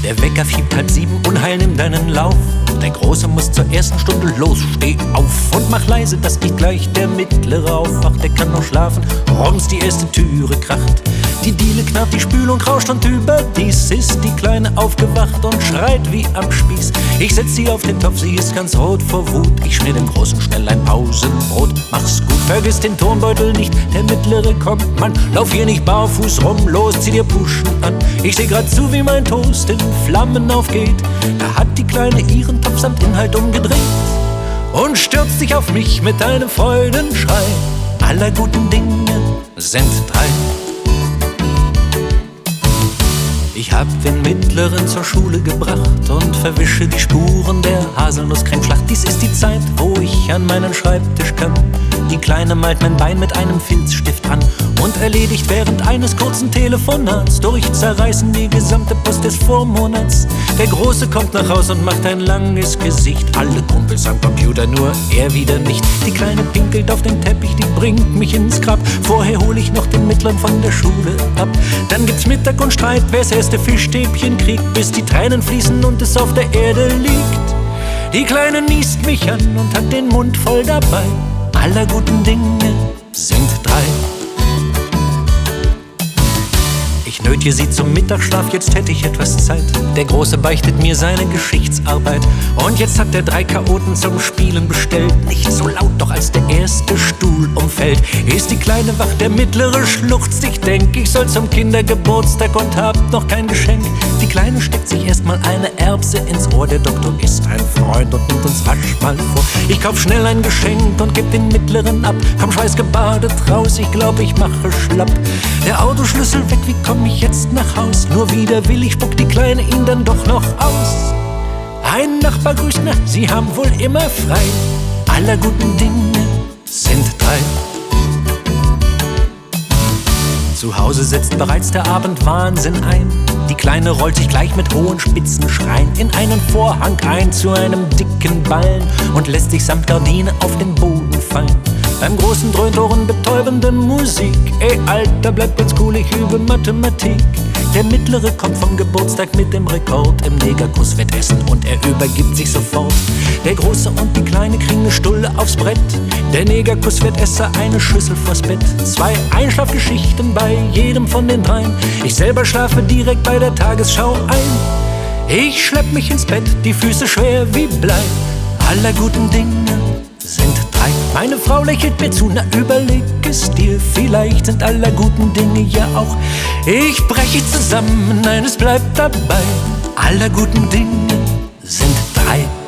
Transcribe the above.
Der Wecker fiebt 6:30, Unheil nimmt deinen Lauf. Der Große muss zur ersten Stunde los, steh auf und mach leise, dass nicht gleich der Mittlere aufwacht. Der kann noch schlafen, rums die erste Türe kracht. Die Diele knarrt, die Spülung rauscht und überdies ist die Kleine aufgewacht und schreit wie am Spieß. Ich setz sie auf den Topf, sie ist ganz rot vor Wut. Ich schmier dem Großen schnell ein Pausenbrot. Mach's gut, vergiss den Turnbeutel nicht, der Mittlere kommt, Mann. Lauf hier nicht barfuß rum, los, zieh dir Puschen an. Ich seh grad zu, wie mein Toast in Flammen aufgeht. Da hat die Kleine ihren Topf samt Inhalt umgedreht und stürzt sich auf mich mit einem Freudenschrei. Aller guten Dinge sind drei. Ich hab den Mittleren zur Schule gebracht und verwische die Spuren der Haselnusscremeschlacht. Dies ist die Zeit, wo ich an meinen Schreibtisch kann. Die Kleine malt mein Bein mit einem Filzstift an und erledigt während eines kurzen Telefonats durchzerreißen die gesamte Post des Vormonats. Der Große kommt nach Haus und macht ein langes Gesicht. Alle Kumpels am Computer, nur er wieder nicht. Die Kleine pinkelt auf den Teppich, die bringt mich ins Grab. Vorher hol ich noch den Mittleren von der Schule ab. Dann gibt's Mittag und Streit, wer's erste Fischstäbchen kriegt, bis die Tränen fließen und es auf der Erde liegt. Die Kleine niest mich an und hat den Mund voll dabei. Aller guten Dinge sind drei. Ich nötige sie zum Mittagsschlaf, jetzt hätte ich etwas Zeit. Der Große beichtet mir seine Geschichtsarbeit. Und jetzt hat er 3 Chaoten zum Spielen bestellt. Nicht so laut, doch als der erste Stuhl umfällt, ist die Kleine wach, der Mittlere schluchzt. Ich denk, ich soll zum Kindergeburtstag und hab noch kein Geschenk. Die Kleine steckt sich erstmal eine Erbse ins Ohr. Der Doktor ist ein Freund und nimmt uns rasch mal vor. Ich kauf schnell ein Geschenk und geb den Mittleren ab. Komm schweißgebadet raus, ich glaub, ich mache schlapp. Der Autoschlüssel weg, wie komm ich jetzt nach Haus? Nur widerwillig spuckt die Kleine ihn dann doch noch aus. Ein Nachbar grüßt, na, sie haben wohl immer frei. Aller guten Dinge sind drei. Zu Hause setzt bereits der Abendwahnsinn ein. Die Kleine rollt sich gleich mit hohen spitzen Schreien in einen Vorhang ein zu einem dicken Ballen und lässt sich samt Gardine auf den Boden fallen. Beim Großen dröhnt ohrenbetäubende Musik. Ey, Alter, bleib ganz cool, ich übe Mathematik. Der Mittlere kommt vom Geburtstag mit dem Rekord im Negerkusswettessen und er übergibt sich sofort. Der Große und die Kleine kriegen eine Stulle aufs Brett. Der Negerkusswettesser eine Schüssel vors Bett. 2 Einschlafgeschichten bei jedem von den dreien. Ich selber schlafe direkt bei der Tagesschau ein. Ich schlepp mich ins Bett, die Füße schwer wie Blei. Aller guten Dinge sind drei. Meine Frau lächelt mir zu, na überleg es dir. Vielleicht sind aller guten Dinge ja auch. Ich breche zusammen, nein, es bleibt dabei. Aller guten Dinge sind drei.